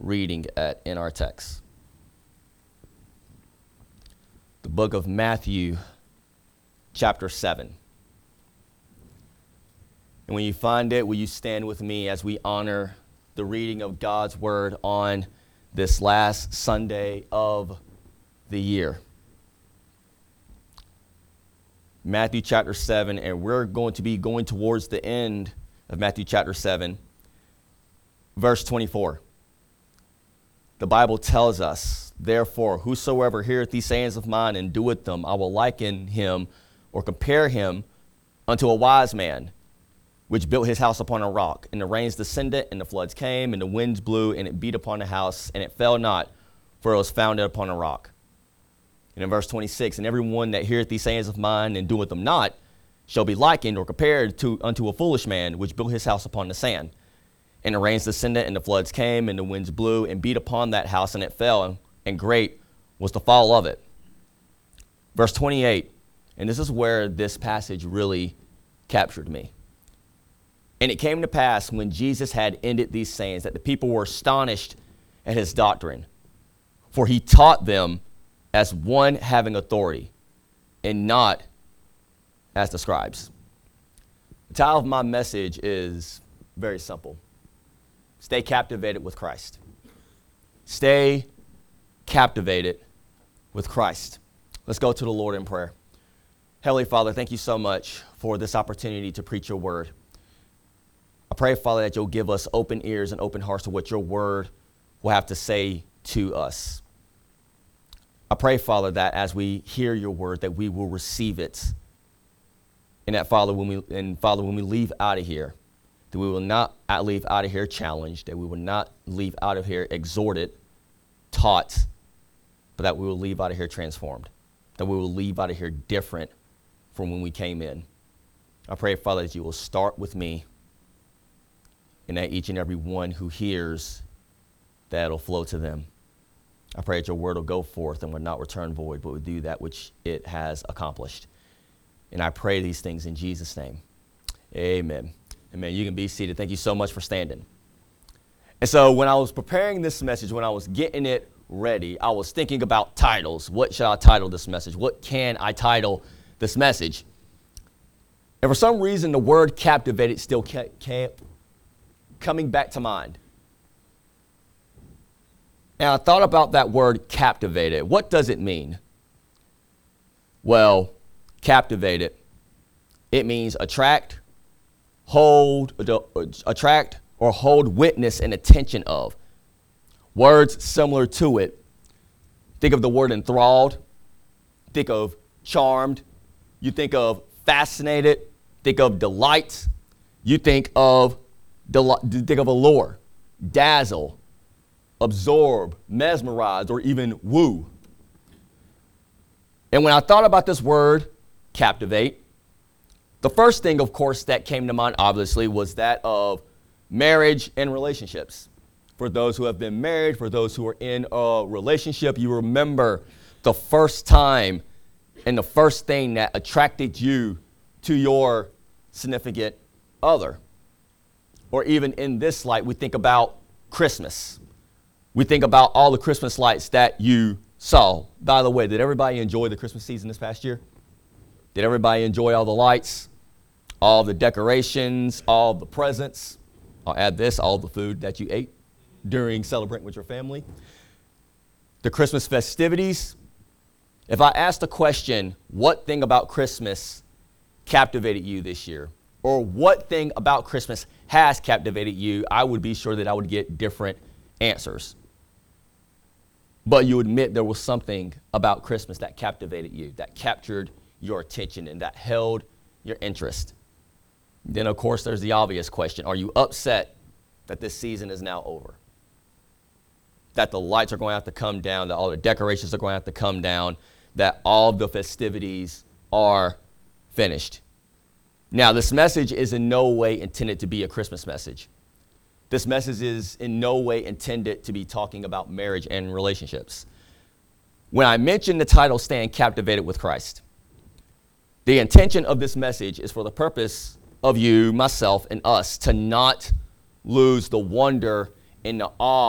reading at in our text? The book of Matthew, chapter 7. And when you find it, will you stand with me as we honor the reading of God's word on this last Sunday of the year? Matthew chapter 7, and we're going to be going towards the end of Matthew chapter 7, verse 24. The Bible tells us, therefore, whosoever heareth these sayings of mine and doeth them, I will liken him or compare him unto a wise man, which built his house upon a rock. And the rains descended, and the floods came, and the winds blew, and it beat upon the house, and it fell not, for it was founded upon a rock. And in verse 26, and everyone that heareth these sayings of mine and doeth them not shall be likened or compared unto a foolish man, which built his house upon the sand. And the rains descended, and the floods came, and the winds blew, and beat upon that house, and it fell, and great was the fall of it. Verse 28, and this is where this passage really captured me. And it came to pass, when Jesus had ended these sayings, that the people were astonished at his doctrine, for he taught them as one having authority, and not as the scribes. The title of my message is very simple. Stay captivated with Christ. Stay captivated with Christ. Let's go to the Lord in prayer. Heavenly Father, thank you so much for this opportunity to preach your word. I pray, Father, that you'll give us open ears and open hearts to what your word will have to say to us. I pray, Father, that as we hear your word, that we will receive it. And that, Father, when we leave out of here, that we will not leave out of here challenged, that we will not leave out of here exhorted, taught, but that we will leave out of here transformed, that we will leave out of here different from when we came in. I pray, Father, that you will start with me, and that each and every one who hears, that it'll flow to them. I pray that your word will go forth and will not return void, but will do that which it has accomplished. And I pray these things in Jesus' name. Amen. Amen. You can be seated. Thank you so much for standing. And so when I was preparing this message, when I was getting it ready, I was thinking about titles. What should I title this message? What can I title this message? And for some reason, the word captivated still kept coming back to mind. And I thought about that word captivated. What does it mean? Well, captivated, it means attract or hold witness and attention of. Words similar to it. Think of the word enthralled. Think of charmed. You think of fascinated. Think of delight. You think of allure, dazzle, absorb, mesmerize, or even woo. And when I thought about this word, captivate, the first thing, of course, that came to mind, obviously, was that of marriage and relationships. For those who have been married, for those who are in a relationship, you remember the first time and the first thing that attracted you to your significant other. Or even in this light, we think about Christmas. We think about all the Christmas lights that you saw. By the way, did everybody enjoy the Christmas season this past year? Did everybody enjoy all the lights, all the decorations, all the presents? I'll add this, all the food that you ate during celebrating with your family. The Christmas festivities. If I asked the question, what thing about Christmas captivated you this year? Or what thing about Christmas has captivated you? I would be sure that I would get different answers. But you admit there was something about Christmas that captivated you, that captured your attention, and that held your interest. Then, of course, there's the obvious question. Are you upset that this season is now over? That the lights are going to have to come down, that all the decorations are going to have to come down, that all the festivities are finished. Now, this message is in no way intended to be a Christmas message. This message is in no way intended to be talking about marriage and relationships. When I mention the title, Staying Captivated with Christ, the intention of this message is for the purpose of you, myself, and us to not lose the wonder and the awe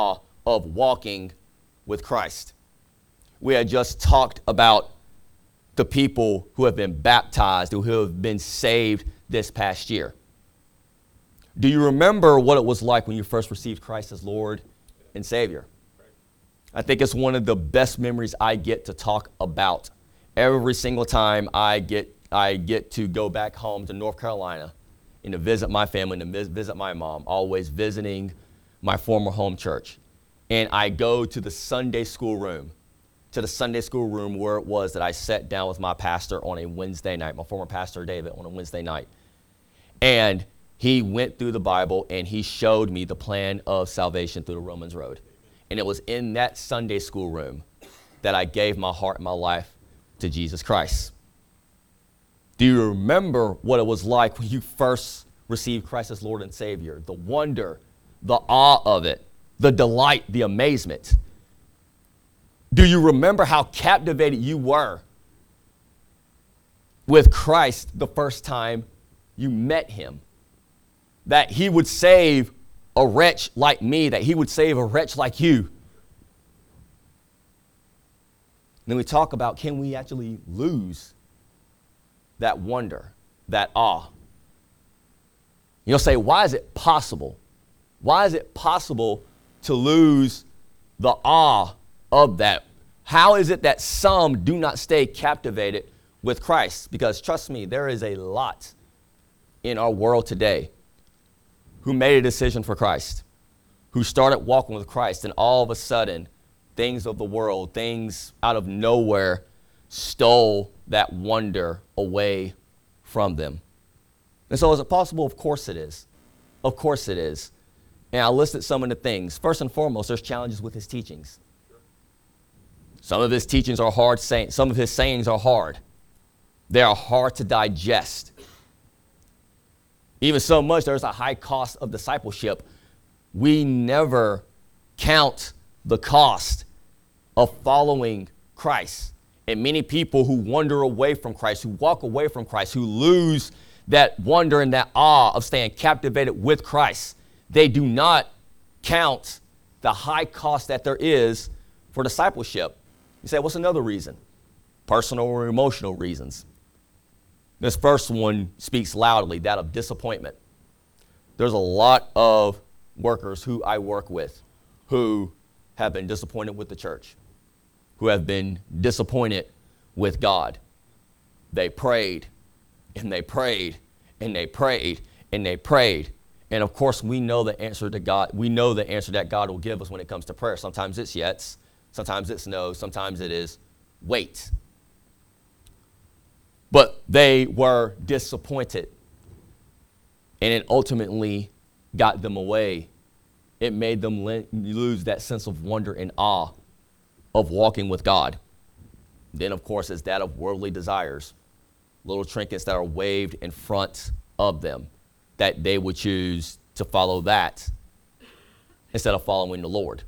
of walking with Christ. We had just talked about the people who have been baptized, who have been saved this past year. Do you remember what it was like when you first received Christ as Lord and Savior? I think it's one of the best memories I get to talk about. Every single time I get to go back home to North Carolina and to visit my family and to visit my mom, always visiting my former home church. And I go to the Sunday school room, where it was that I sat down with my pastor on a Wednesday night, my former pastor David, on a Wednesday night. And he went through the Bible and he showed me the plan of salvation through the Romans Road. And it was in that Sunday school room that I gave my heart and my life to Jesus Christ. Do you remember what it was like when you first received Christ as Lord and Savior? The wonder, the awe of it, the delight, the amazement. Do you remember how captivated you were with Christ the first time you met him? That he would save a wretch like me, that he would save a wretch like you. And then we talk about, can we actually lose that wonder, that awe? You'll say, why is it possible? Why is it possible to lose the awe of that? How is it that some do not stay captivated with Christ? Because trust me, there is a lot in our world today who made a decision for Christ, who started walking with Christ, and all of a sudden, things of the world, things out of nowhere, stole that wonder away from them. And so is it possible? Of course it is. Of course it is. And I listed some of the things. First and foremost, there's challenges with his teachings. Some of his teachings are hard, some of his sayings are hard. They are hard to digest. Even so much, there's a high cost of discipleship. We never count the cost of following Christ. And many people who wander away from Christ, who walk away from Christ, who lose that wonder and that awe of staying captivated with Christ, they do not count the high cost that there is for discipleship. You say, what's another reason? Personal or emotional reasons. This first one speaks loudly, that of disappointment. There's a lot of workers who I work with who have been disappointed with the church, who have been disappointed with God. They prayed, and they prayed, and they prayed, and they prayed. And of course, we know the answer to God. We know the answer that God will give us when it comes to prayer. Sometimes it's yes, sometimes it's no, sometimes it is wait. But they were disappointed, and it ultimately got them away. It made them lose that sense of wonder and awe of walking with God. Then, of course, is that of worldly desires, little trinkets that are waved in front of them, that they would choose to follow that instead of following the Lord.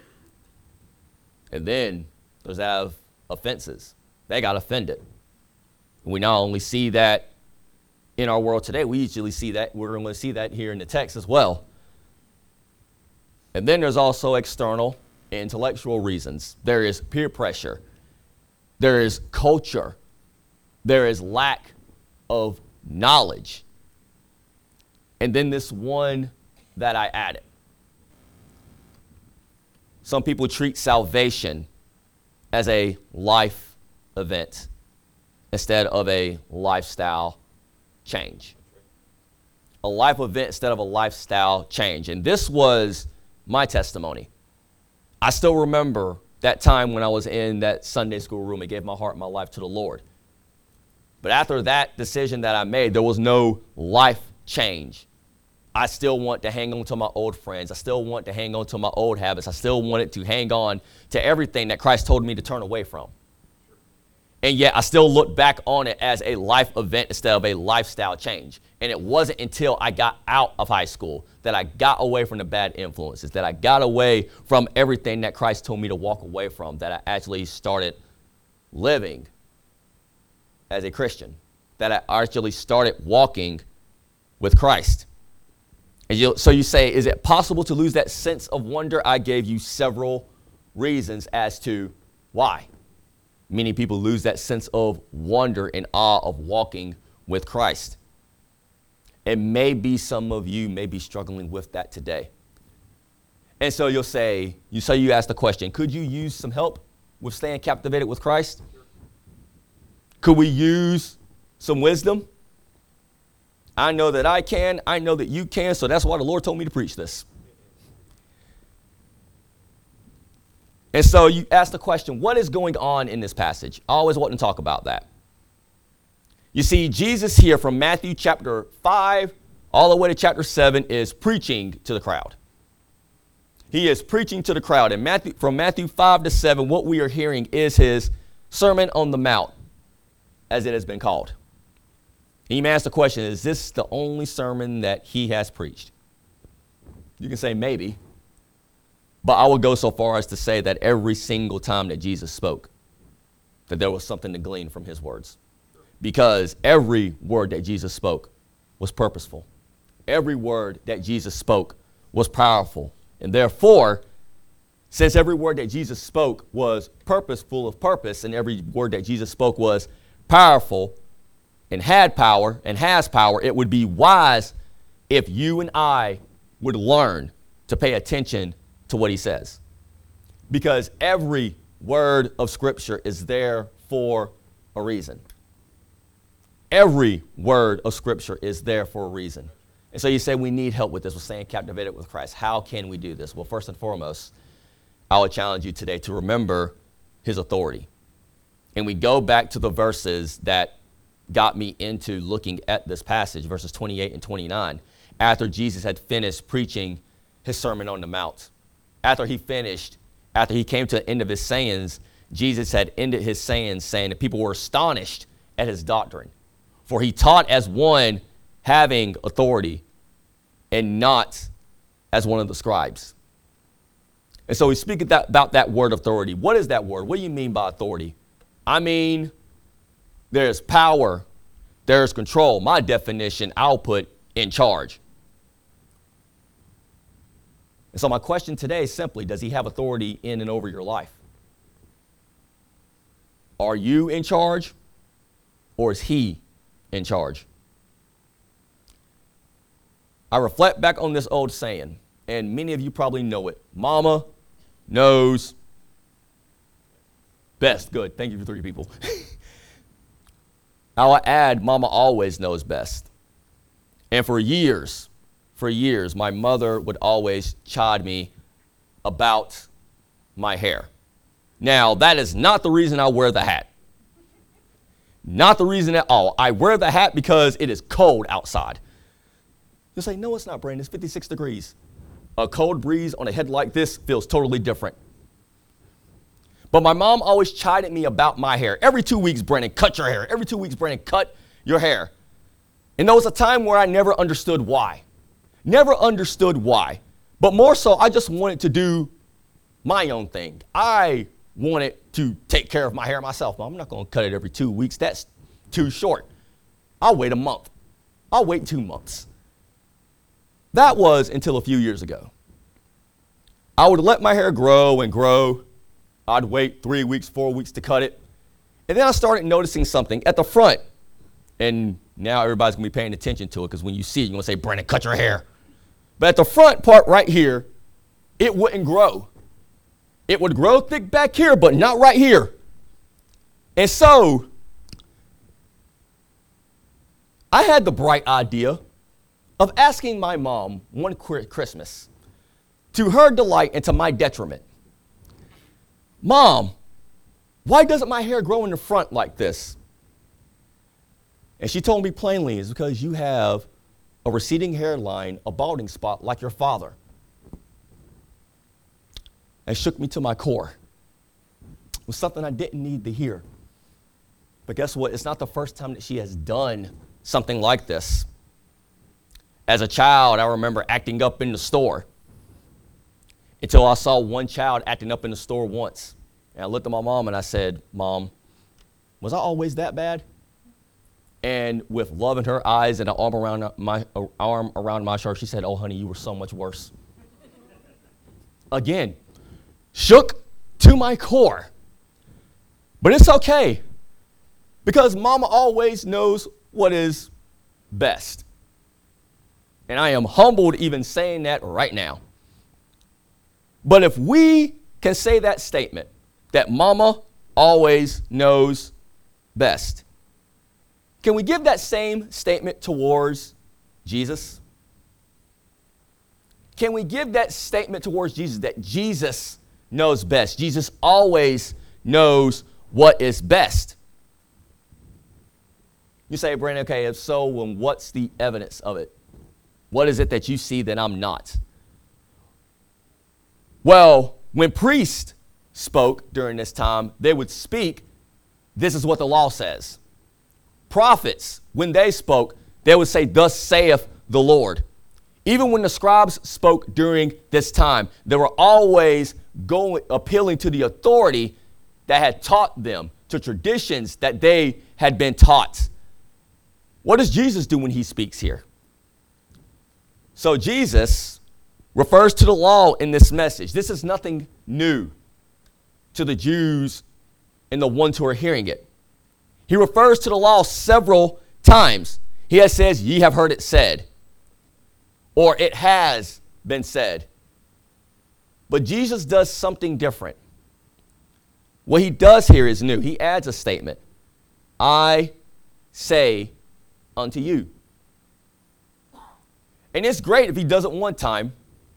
And then there's that of offenses. They got offended. We not only see that in our world today, we usually see that, we're going to see that here in the text as well. And then there's also external and intellectual reasons. There is peer pressure. There is culture. There is lack of knowledge. And then this one that I added. Some people treat salvation as a life event instead of a lifestyle change. A life event instead of a lifestyle change. And this was my testimony. I still remember that time when I was in that Sunday school room and gave my heart and my life to the Lord. But after that decision that I made, there was no life change. I still want to hang on to my old friends. I still want to hang on to my old habits. I still wanted to hang on to everything that Christ told me to turn away from. And yet I still look back on it as a life event instead of a lifestyle change. And it wasn't until I got out of high school that I got away from the bad influences, that I got away from everything that Christ told me to walk away from, that I actually started living as a Christian, that I actually started walking with Christ. And so you say, is it possible to lose that sense of wonder? I gave you several reasons as to why. Many people lose that sense of wonder and awe of walking with Christ. And maybe some of you may be struggling with that today. And so you ask the question, could you use some help with staying captivated with Christ? Could we use some wisdom? I know that I can. I know that you can. So that's why the Lord told me to preach this. And so you ask the question, what is going on in this passage? I always want to talk about that. You see, Jesus here from Matthew chapter 5 all the way to chapter 7 is preaching to the crowd. He is preaching to the crowd. And from Matthew 5 to 7, what we are hearing is his Sermon on the Mount, as it has been called. And you may ask the question, is this the only sermon that he has preached? You can say maybe. But I would go so far as to say that every single time that Jesus spoke, that there was something to glean from his words. Because every word that Jesus spoke was purposeful. Every word that Jesus spoke was powerful. And therefore, since every word that Jesus spoke was purposeful of purpose, and every word that Jesus spoke was powerful and had power and has power, it would be wise if you and I would learn to pay attention to what he says. Because every word of Scripture is there for a reason. Every word of Scripture is there for a reason. And so you say we need help with this. We're staying captivated with Christ. How can we do this? Well, first and foremost, I would challenge you today to remember his authority. And we go back to the verses that got me into looking at this passage, verses 28 and 29, after Jesus had finished preaching his Sermon on the Mount. After he came to the end of his sayings, Jesus had ended his sayings saying that people were astonished at his doctrine. For he taught as one having authority and not as one of the scribes. And so we speak about that word authority. What is that word? What do you mean by authority? I mean, there's power, there's control. My definition, I'll put in charge. And so my question today is simply, does he have authority in and over your life? Are you in charge, or is he in charge? I reflect back on this old saying, and many of you probably know it. Mama knows best. Good. Thank you for 3 people. I'll add, Mama always knows best. And for years, my mother would always chide me about my hair. Now, that is not the reason I wear the hat. Not the reason at all. I wear the hat because it is cold outside. You'll say, no, it's not, Brandon. It's 56 degrees. A cold breeze on a head like this feels totally different. But my mom always chided me about my hair. Every 2 weeks, Brandon, cut your hair. Every 2 weeks, Brandon, cut your hair. And there was a time where I never understood why. Never understood why. But more so, I just wanted to do my own thing. I wanted to take care of my hair myself. Mom, I'm not going to cut it every 2 weeks. That's too short. I'll wait a month. I'll wait 2 months. That was until a few years ago. I would let my hair grow and grow. I'd wait 3 weeks, 4 weeks to cut it. And then I started noticing something at the front. And now everybody's going to be paying attention to it, because when you see it, you're going to say, Brandon, cut your hair. But at the front part right here, it wouldn't grow. It would grow thick back here, but not right here. And so I had the bright idea of asking my mom one Christmas, to her delight and to my detriment, Mom, why doesn't my hair grow in the front like this? And she told me plainly, it's because you have a receding hairline, a balding spot like your father. It shook me to my core. It was something I didn't need to hear. But guess what? It's not the first time that she has done something like this. As a child, I remember acting up in the store until I saw one child acting up in the store once. And I looked at my mom and I said, Mom, was I always that bad? And with love in her eyes and an arm around my shirt, she said, "Oh, honey, you were so much worse." Again, shook to my core. But it's okay, because mama always knows what is best. And I am humbled even saying that right now. But if we can say that statement, that mama always knows best, can we give that same statement towards Jesus? Can we give that statement towards Jesus, that Jesus knows best? Jesus always knows what is best. You say, Brandon, okay, if so, then what's the evidence of it? What is it that you see that I'm not? Well, when priests spoke during this time, they would speak, this is what the law says. Prophets, when they spoke, they would say, thus saith the Lord. Even when the scribes spoke during this time, they were always appealing to the authority that had taught them, to traditions that they had been taught. What does Jesus do when he speaks here? So Jesus refers to the law in this message. This is nothing new to the Jews and the ones who are hearing it. He refers to the law several times. He says, ye have heard it said, or it has been said. But Jesus does something different. What he does here is new. He adds a statement. I say unto you. And it's great if he does it one time.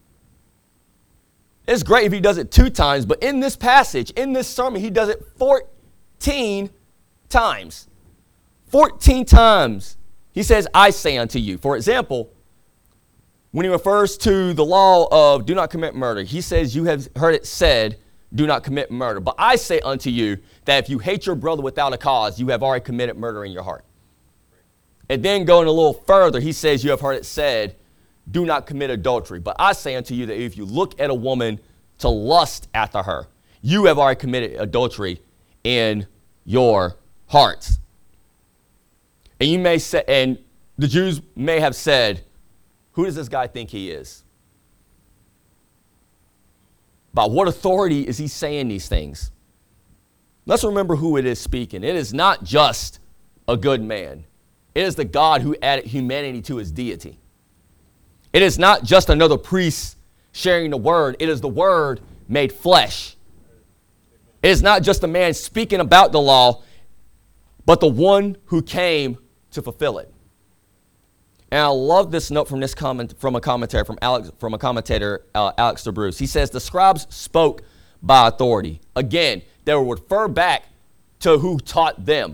It's great if he does it 2 times. But in this passage, in this sermon, he does it 14 times. 14 times he says, I say unto you. For example, when he refers to the law of do not commit murder, he says, you have heard it said, do not commit murder. But I say unto you that if you hate your brother without a cause, you have already committed murder in your heart. And then going a little further, he says, you have heard it said, do not commit adultery. But I say unto you that if you look at a woman to lust after her, you have already committed adultery in your hearts. And you may say, and the Jews may have said, who does this guy think he is? By what authority is he saying these things? Let's remember who it is speaking. It is not just a good man. It is the God who added humanity to his deity. It is not just another priest sharing the word. It is the word made flesh. It is not just a man speaking about the law, but the one who came to fulfill it. And I love this note from a commentator, Alex de Bruce. He says, the scribes spoke by authority. Again, they will refer back to who taught them.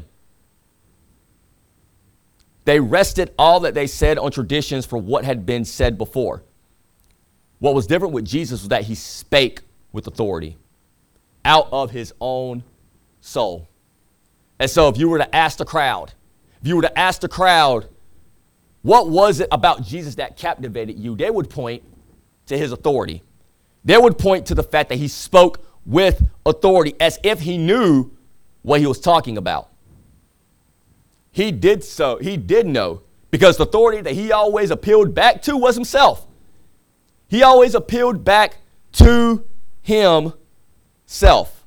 They rested all that they said on traditions for what had been said before. What was different with Jesus was that he spake with authority out of his own soul. And so if you were to ask the crowd, what was it about Jesus that captivated you? They would point to his authority. They would point to the fact that he spoke with authority as if he knew what he was talking about. He did know, because the authority that he always appealed back to was himself. He always appealed back to himself.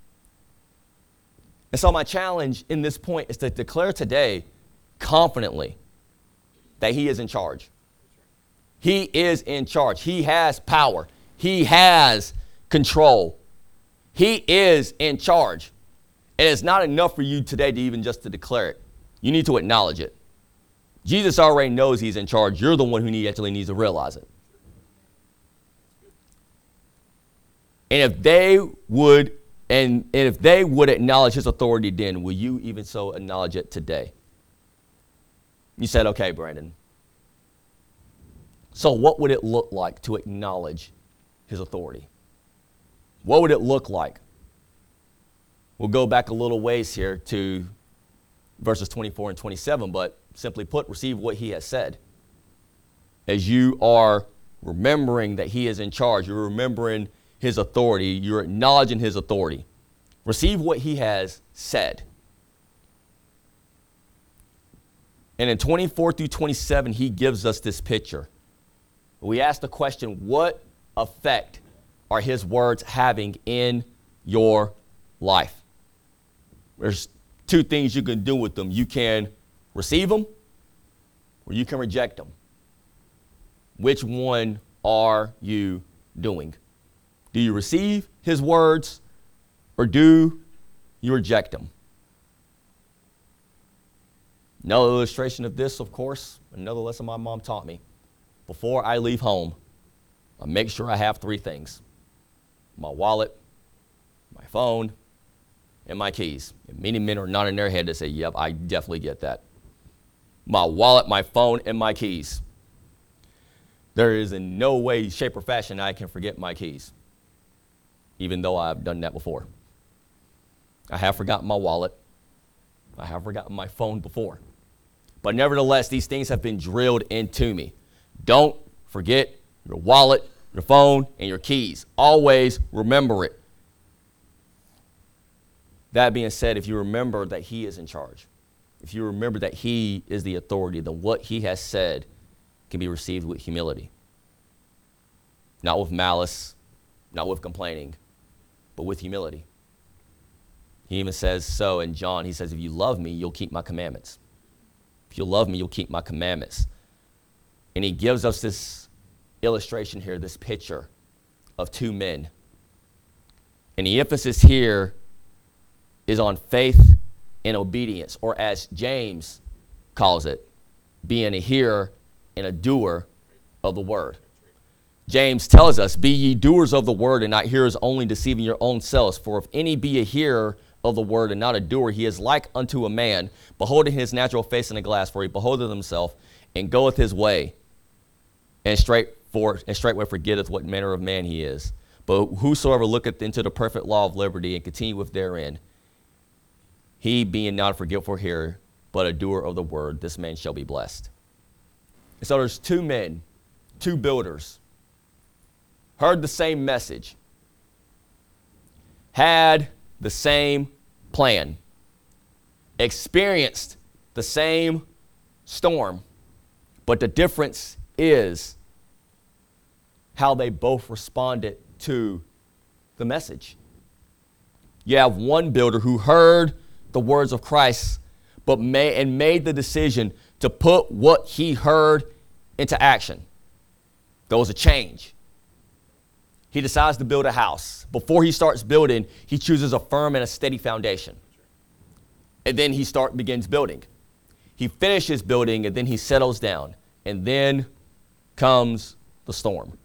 And so my challenge in this point is to declare today confidently that he is in charge. He is in charge. He has power. He has control. He is in charge. And it's not enough for you today to even just to declare it. You need to acknowledge it. Jesus already knows he's in charge. You're the one who actually needs to realize it. And if they would acknowledge his authority then, will you even so acknowledge it today? You said, okay, Brandon. So what would it look like to acknowledge his authority? What would it look like? We'll go back a little ways here to verses 24 and 27, but simply put, receive what he has said. As you are remembering that he is in charge, you're remembering his authority, you're acknowledging his authority. Receive what he has said. And in 24 through 27, he gives us this picture. We ask the question, what effect are his words having in your life? There's two things you can do with them. You can receive them or you can reject them. Which one are you doing? Do you receive his words or do you reject them? Another illustration of this, of course, another lesson my mom taught me. Before I leave home, I make sure I have three things: my wallet, my phone, and my keys. And many men are nodding their head to say, yep, I definitely get that. My wallet, my phone, and my keys. There is in no way, shape, or fashion I can forget my keys, even though I've done that before. I have forgotten my wallet. I have forgotten my phone before. But nevertheless, these things have been drilled into me. Don't forget your wallet, your phone, and your keys. Always remember it. That being said, if you remember that he is in charge, if you remember that he is the authority, then what he has said can be received with humility. Not with malice, not with complaining, but with humility. He even says so in John. He says, if you love me, you'll keep my commandments. If you love me, you'll keep my commandments. And he gives us this illustration here, this picture of two men. And the emphasis here is on faith and obedience, or as James calls it, being a hearer and a doer of the word. James tells us, be ye doers of the word and not hearers only, deceiving your own selves. For if any be a hearer of the word and not a doer, he is like unto a man, beholding his natural face in a glass, for he beholdeth himself, and goeth his way, and straightway forgetteth what manner of man he is. But whosoever looketh into the perfect law of liberty and continueth therein, he being not a forgetful hearer, but a doer of the word, this man shall be blessed. And so there's two men, two builders, heard the same message, had the same plan, experienced the same storm, but the difference is how they both responded to the message. You have one builder who heard the words of Christ, but made the decision to put what he heard into action. There was a change. He decides to build a house. Before he starts building, he chooses a firm and a steady foundation. And then he begins building. He finishes building, and then he settles down. And then comes the storm.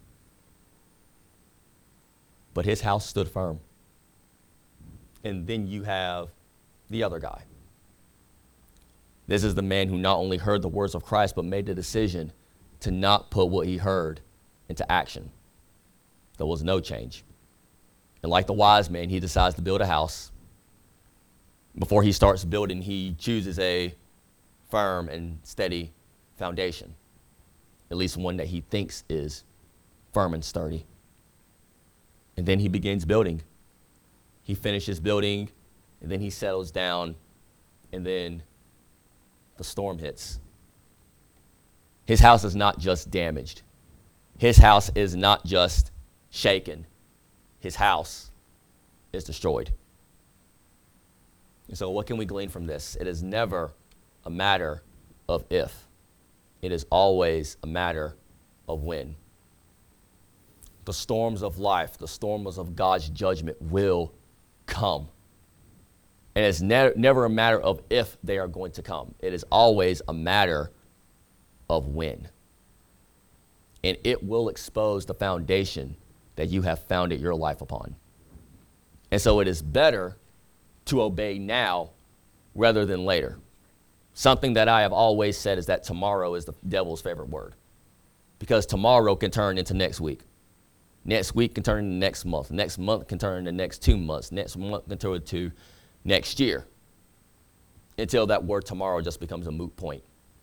But his house stood firm. And then you have the other guy. This is the man who not only heard the words of Christ, but made the decision to not put what he heard into action. There was no change. And like the wise man, he decides to build a house. Before he starts building, he chooses a firm and steady foundation, at least one that he thinks is firm and sturdy. And then he begins building. He finishes building, and then he settles down, and then the storm hits. His house is not just damaged. His house is not just shaken. His house is destroyed. And so what can we glean from this? It is never a matter of if. It is always a matter of when. The storms of life, the storms of God's judgment will come. And it's never a matter of if they are going to come. It is always a matter of when. And it will expose the foundation that you have founded your life upon. And so it is better to obey now rather than later. Something that I have always said is that tomorrow is the devil's favorite word, because tomorrow can turn into next week. Next week can turn into next month. Next month can turn into next 2 months. Next month can turn into next year, until that word tomorrow just becomes a moot point.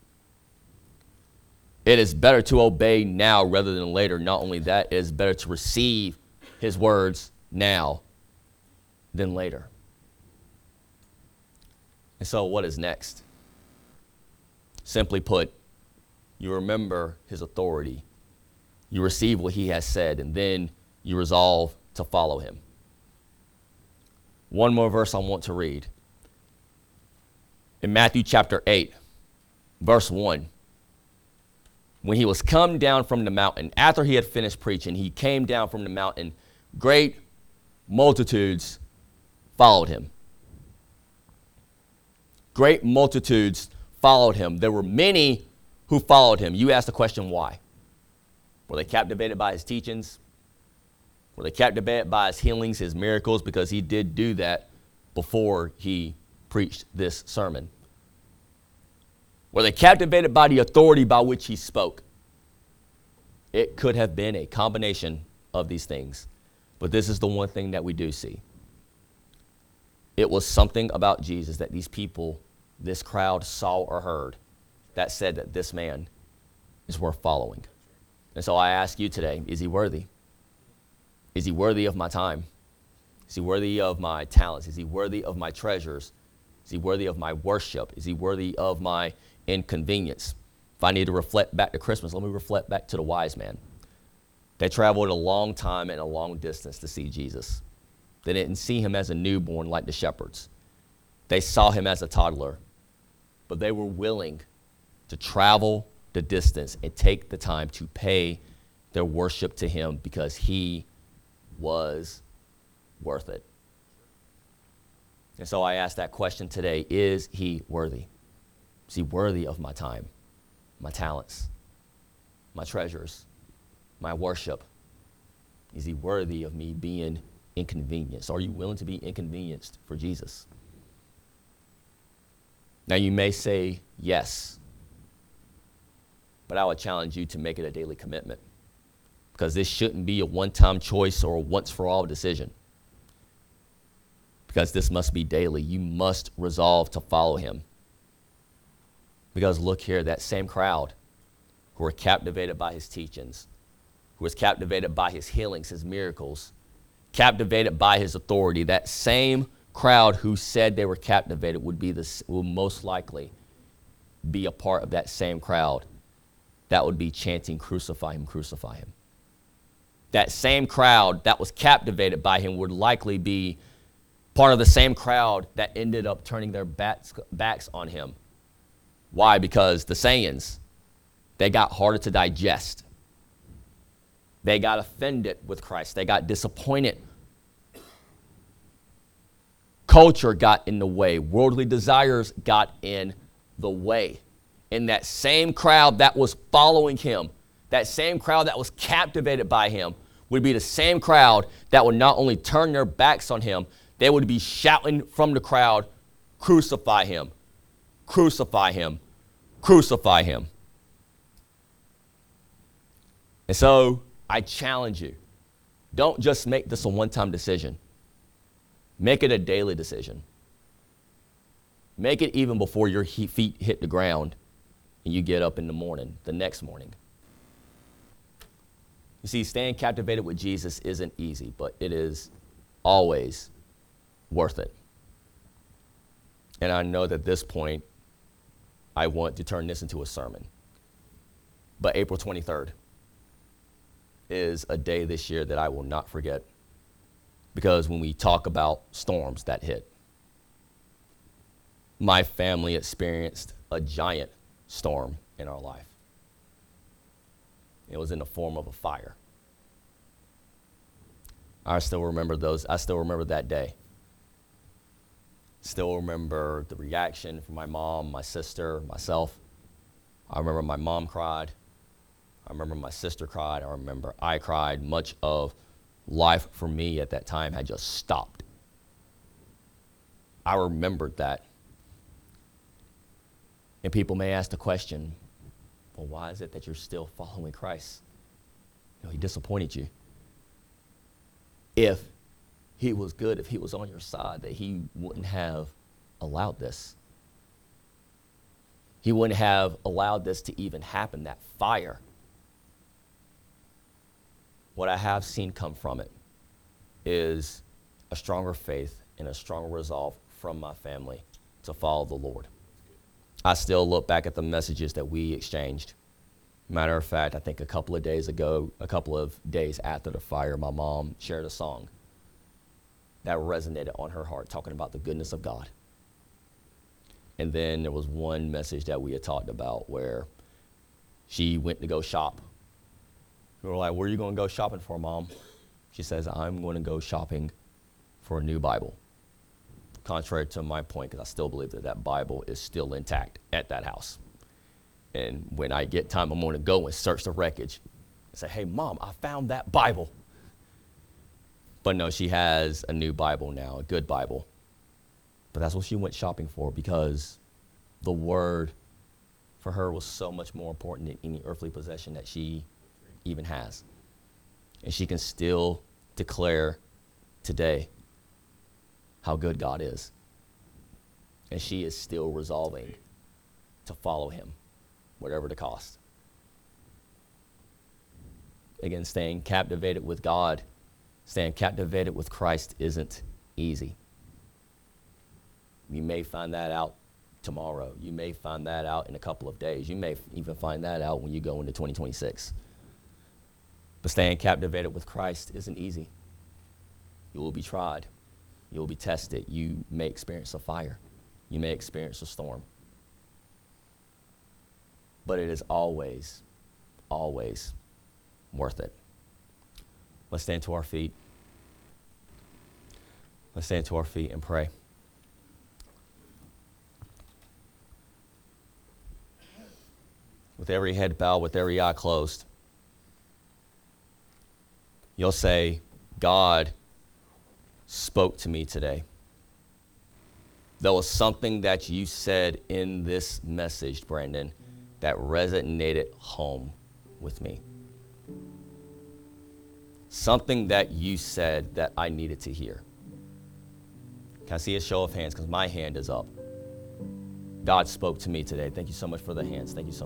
It is better to obey now rather than later. Not only that, it is better to receive his words now than later. And so what is next? Simply put, you remember his authority, you receive what he has said, and then you resolve to follow him. One more verse I want to read. In Matthew chapter 8, verse 1, when he was come down from the mountain, after he had finished preaching, he came down from the mountain, great multitudes followed him. Great multitudes followed him. There were many who followed him. You ask the question, why? Were they captivated by his teachings? Were they captivated by his healings, his miracles? Because he did do that before he preached this sermon. Were they captivated by the authority by which he spoke? It could have been a combination of these things. But this is the one thing that we do see. It was something about Jesus that these people, this crowd, saw or heard that said that this man is worth following. And so I ask you today, is he worthy? Is he worthy of my time? Is he worthy of my talents? Is he worthy of my treasures? Is he worthy of my worship? Is he worthy of my inconvenience? If I need to reflect back to Christmas, let me reflect back to the wise man. They traveled a long time and a long distance to see Jesus. They didn't see him as a newborn like the shepherds. They saw him as a toddler, but they were willing to travel the distance and take the time to pay their worship to him because he was worth it. And so I ask that question today, is he worthy? Is he worthy of my time, my talents, my treasures, my worship? Is he worthy of me being inconvenienced? Are you willing to be inconvenienced for Jesus? Now you may say yes, but I would challenge you to make it a daily commitment, because this shouldn't be a one-time choice or a once-for-all decision, because this must be daily. You must resolve to follow him. Because look here, that same crowd who were captivated by his teachings, who was captivated by his healings, his miracles, captivated by his authority, that same crowd who said they were captivated will most likely be a part of that same crowd that would be chanting, "Crucify him, crucify him." That same crowd that was captivated by him would likely be part of the same crowd that ended up turning their backs on him. Why? Because the sayings, they got harder to digest. They got offended with Christ. They got disappointed. Culture got in the way. Worldly desires got in the way. And that same crowd that was following him, that same crowd that was captivated by him, would be the same crowd that would not only turn their backs on him, they would be shouting from the crowd, "Crucify him, crucify him, crucify him." And so I challenge you, don't just make this a one-time decision. Make it a daily decision. Make it even before your feet hit the ground and you get up in the morning, the next morning. You see, staying captivated with Jesus isn't easy, but it is always worth it. And I know that at this point, I want to turn this into a sermon. But April 23rd is a day this year that I will not forget, because when we talk about storms that hit, my family experienced a giant storm in our life. It was in the form of a fire. I still remember that day. Still remember the reaction from my mom, my sister, myself. I remember my mom cried. I remember my sister cried. I remember I cried. Much of life for me at that time had just stopped. I remembered that. And people may ask the question, well, why is it that you're still following Christ? You know, he disappointed you. If he was good, if he was on your side, that he wouldn't have allowed this. He wouldn't have allowed this to even happen, that fire. What I have seen come from it is a stronger faith and a stronger resolve from my family to follow the Lord. I still look back at the messages that we exchanged. Matter of fact, I think a couple of days after the fire, my mom shared a song that resonated on her heart, talking about the goodness of God. And then there was one message that we had talked about where she went to go shop. We were like, where are you going to go shopping for, Mom? She says, I'm going to go shopping for a new Bible. Contrary to my point, because I still believe that Bible is still intact at that house. And when I get time, I'm going to go and search the wreckage and say, hey, Mom, I found that Bible. But no, she has a new Bible now, a good Bible. But that's what she went shopping for, because the Word for her was so much more important than any earthly possession that she even has. And she can still declare today how good God is. And she is still resolving to follow him, whatever the cost. Again, staying captivated with God, staying captivated with Christ isn't easy. You may find that out tomorrow. You may find that out in a couple of days. You may even find that out when you go into 2026. But staying captivated with Christ isn't easy. You will be tried. You will be tested. You may experience a fire. You may experience a storm. But it is always, always worth it. Let's stand to our feet. Let's stand to our feet and pray. With every head bowed, with every eye closed, you'll say, God spoke to me today. There was something that you said in this message, Brandon, that resonated home with me. Something that you said that I needed to hear. Can I see a show of hands? Because my hand is up. God spoke to me today. Thank you so much for the hands. Thank you so much.